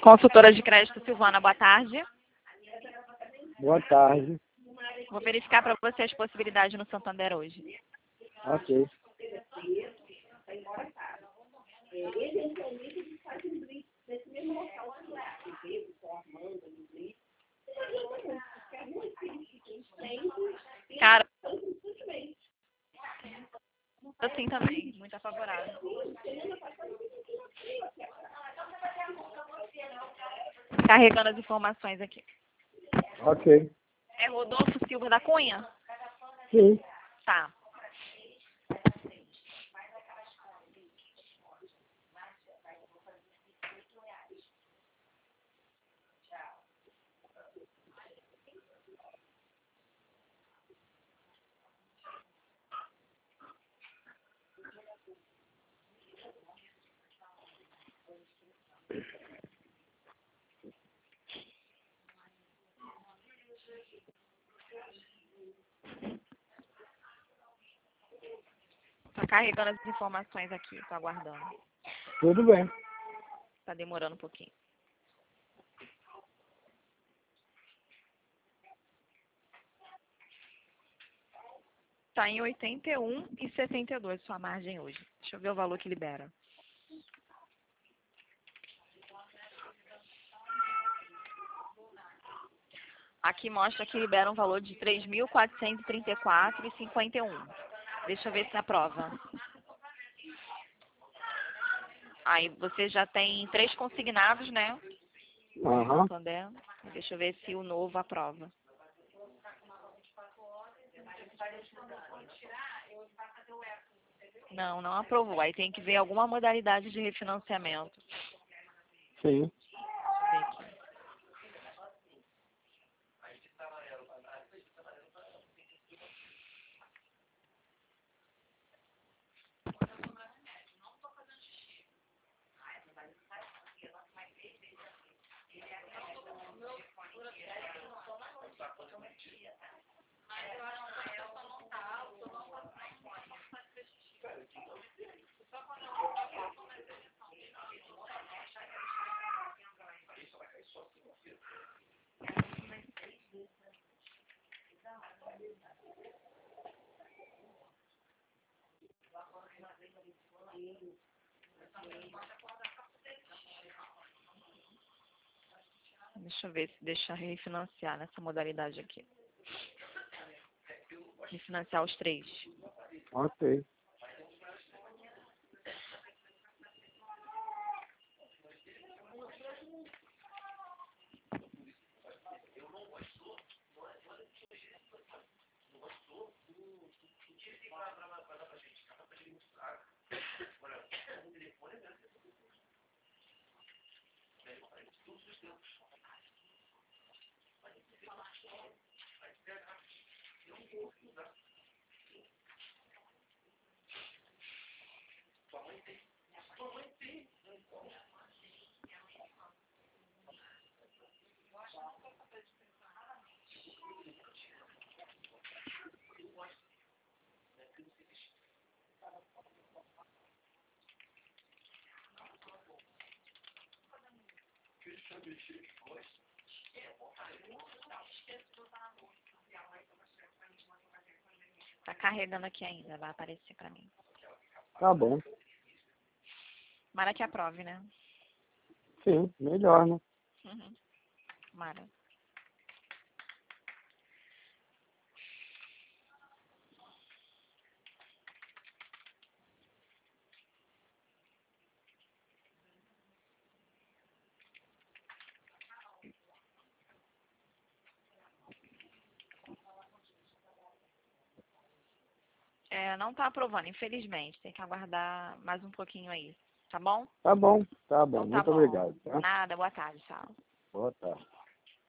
Consultora de crédito Silvana, boa tarde. Boa tarde. Vou verificar para você as possibilidades no Santander hoje. Ok. Cara, assim também, muito favorável. Carregando as informações aqui. Ok. É Rodolfo Silva da Cunha? Sim. Tá. Tá carregando as informações aqui, tô aguardando. Tudo bem. Tá demorando um pouquinho. Tá em 81,72 sua margem hoje. Deixa eu ver o valor que libera. Aqui mostra que libera um valor de 3.434,51. Deixa eu ver se aprova. Aí você já tem 3 consignados, né? Aham. Santander. Deixa eu ver se o novo aprova. Não, não aprovou. Aí tem que ver alguma modalidade de refinanciamento. Sim. Deixa eu ver aqui. Deixa eu ver se deixa refinanciar nessa modalidade aqui. Refinanciar os 3. Ok. Tá carregando aqui ainda, vai aparecer pra mim. Tá bom. Mara que aprove, né? Sim, melhor, né? Uhum. Mara. É, não tá aprovando, infelizmente. Tem que aguardar mais um pouquinho aí. Tá bom? Tá bom, tá bom. Então tá Muito bom. obrigado, tá? Nada, boa tarde, tchau. Boa tarde.